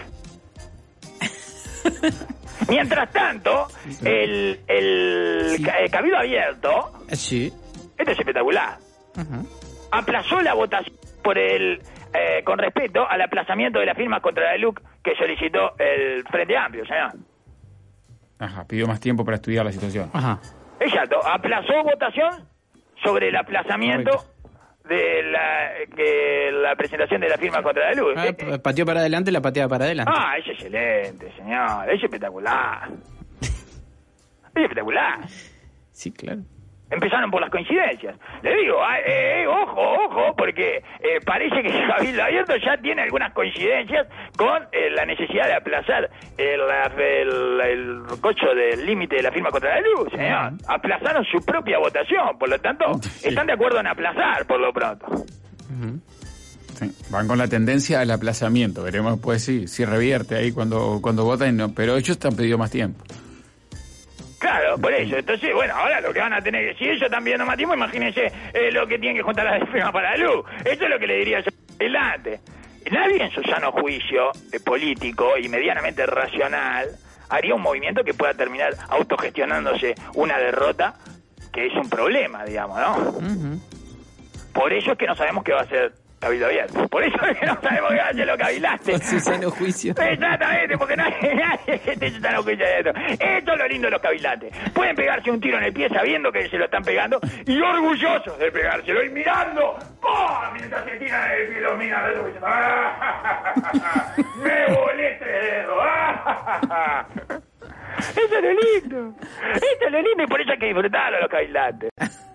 C: Mientras tanto, el Cabildo Abierto,
D: sí.
C: esto es espectacular. aplazó la votación por con respecto al aplazamiento de la firma contra la LUC que solicitó el Frente Amplio, señor.
B: Ajá, pidió más tiempo para estudiar la situación.
D: Ajá.
C: Exacto, aplazó votación sobre el aplazamiento de la presentación de la firma contra la LUC.
D: Pateó para adelante, la pateaba para adelante.
C: Es excelente, señor, es espectacular. Es espectacular.
D: Sí, claro.
C: Empezaron por las coincidencias. Le digo, ojo, porque parece que Cabildo Abierto ya tiene algunas coincidencias con la necesidad de aplazar el cocho del límite de la firma contra la luz, señor. Aplazaron su propia votación, por lo tanto, están de acuerdo en aplazar, por lo pronto.
B: Sí, van con la tendencia al aplazamiento. Veremos después si revierte ahí cuando votan, no, pero ellos te han pedido más tiempo.
C: Claro, por eso. Entonces, bueno, ahora lo que van a tener que... Si ellos están pidiendo más tiempo, imagínense lo que tienen que juntar las firmas para la luz. Eso es lo que le diría yo adelante. Nadie en su sano juicio político y medianamente racional haría un movimiento que pueda terminar autogestionándose una derrota, que es un problema, digamos, ¿no? Por eso es que no sabemos qué va a hacer Cabildo Abierto. Por eso es que no sabemos qué va a hacer los cabildantes.
D: Con su sano juicio.
C: Exactamente, porque nadie tiene su sano juicio de esto. Esto es lo lindo de los cabildantes. Pueden pegarse un tiro en el pie sabiendo que se lo están pegando y orgullosos de pegárselo y mirando. Mientras se tiran el pie los miran. Me volé 3 dedos. Eso es lo lindo. Esto es lo lindo y por eso hay que disfrutarlo los cabildantes.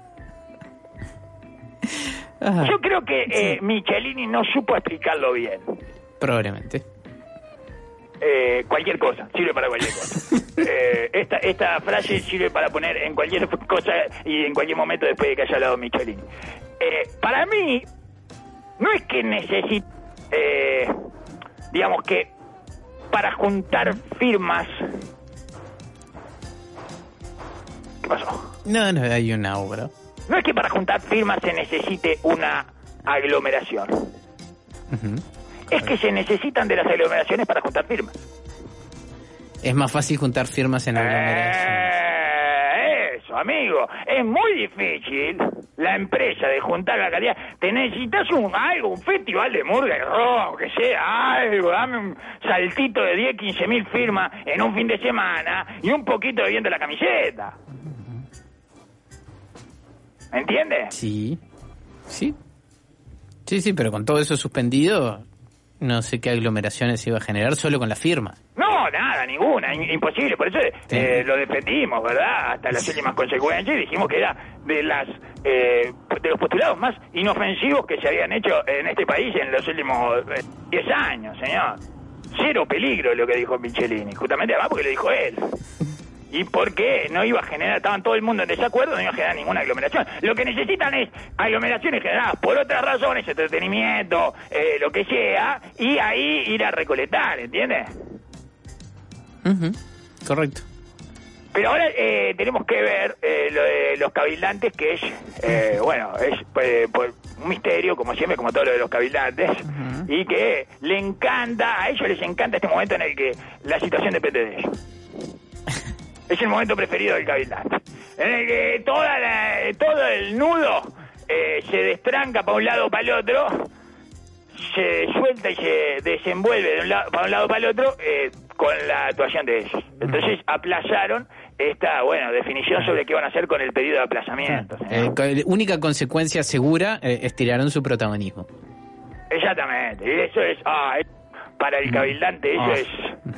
D: Ajá.
C: Yo creo que Michelini no supo explicarlo bien.
D: Probablemente.
C: Cualquier cosa, sirve para cualquier cosa. Esta frase sirve para poner en cualquier cosa y en cualquier momento después de que haya hablado Michelini. Para mí, no es que necesite, digamos que, para juntar firmas... ¿Qué pasó?
D: No, hay una obra.
C: No es que para juntar firmas se necesite una aglomeración. Es que se necesitan de las aglomeraciones para juntar firmas.
D: Es más fácil juntar firmas en aglomeración.
C: Eso, amigo. Es muy difícil la empresa de juntar la calidad. Te necesitas un festival de murga y rock, que sea algo. Dame un saltito de 10, 15 mil firmas en un fin de semana y un poquito de viento en la camiseta. ¿Me entiendes?
D: Sí, pero con todo eso suspendido, no sé qué aglomeraciones se iba a generar solo con la firma.
C: No, nada, ninguna, imposible. Por eso lo defendimos, ¿verdad? Hasta las últimas consecuencias y dijimos que era de los postulados más inofensivos que se habían hecho en este país en los últimos 10 años, señor. Cero peligro lo que dijo Michelini, justamente además porque lo dijo él. Y porque no iba a generar, estaban todo el mundo en desacuerdo, no iba a generar ninguna aglomeración. Lo que necesitan es aglomeraciones generadas por otras razones, entretenimiento, lo que sea, y ahí ir a recolectar, ¿entiendes?
D: Correcto.
C: Pero ahora tenemos que ver lo de los cabildantes, que es, es por un misterio, como siempre, como todo lo de los cabildantes, y que a ellos les encanta este momento en el que la situación depende de ellos. Es el momento preferido del cabildante, en el que todo el nudo se destranca para un lado o para el otro, se suelta y se desenvuelve para un lado o para el otro con la actuación de ellos. Entonces aplazaron esta definición sobre qué van a hacer con el pedido de aplazamiento.
D: Única consecuencia segura, estiraron su protagonismo.
C: Exactamente, y eso es para el cabildante, eso es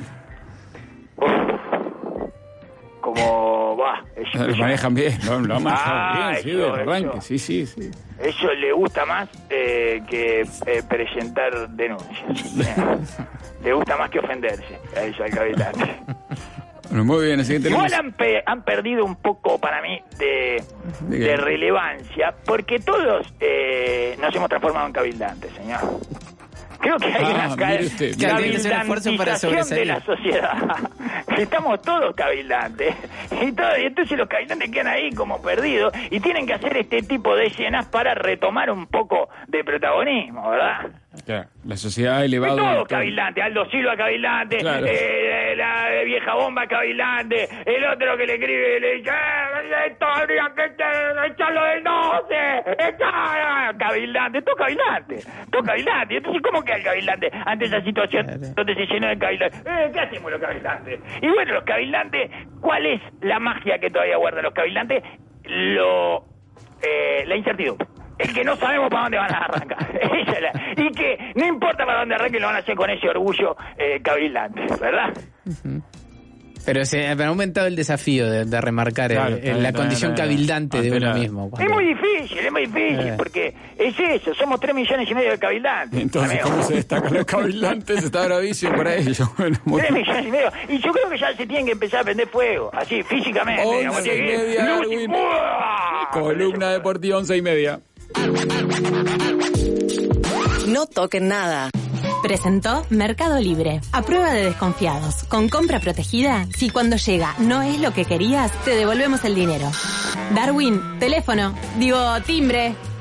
C: como
B: lo manejan bien, lo han manejado bien,
C: de
B: arranque, sí.
C: Eso le gusta más que presentar denuncias. Le gusta más que ofenderse a eso al cabildante.
B: Bueno, muy bien, así que tenemos...
C: Igual han perdido un poco para mí de relevancia, porque todos nos hemos transformado en cabildantes, señor. Creo que hay una cabildantización de la sociedad. Estamos todos cabildantes. Y entonces los cabildantes quedan ahí como perdidos y tienen que hacer este tipo de escenas para retomar un poco de protagonismo, ¿verdad?
B: Claro, la sociedad ha elevado...
C: Todos cabildantes. Aldo Silva cabilante, claro. La vieja bomba cabilante, el otro que le escribe le dice... esto habría que echarlo del 12. Cabildante, todo cabildante. Entonces, ¿cómo queda el cabildante ante esa situación donde se llenó de cabildantes? ¿Qué hacemos los cabildantes? Y bueno, los cabildantes, ¿cuál es la magia que todavía guardan los cabildantes? La incertidumbre. Es que no sabemos para dónde van a arrancar. Y que no importa para dónde arranquen, lo van a hacer con ese orgullo cabildante, ¿verdad?
D: Uh-huh. Pero se ha aumentado el desafío de remarcar la condición cabildante de uno mismo.
C: Es muy difícil, porque es eso, somos 3,5 millones de cabildantes.
B: Entonces, ¿cómo se destacan los cabildantes? Está bravísimo para ellos. Bueno,
C: 3,5 millones. Y yo creo que ya se tienen que empezar a prender fuego, así, físicamente.
B: 11:30, Darwin. Columna deportiva, 11:30.
F: No toquen nada.
G: Presentó Mercado Libre. A prueba de desconfiados. Con compra protegida, si cuando llega no es lo que querías, te devolvemos el dinero. Darwin, teléfono. Timbre.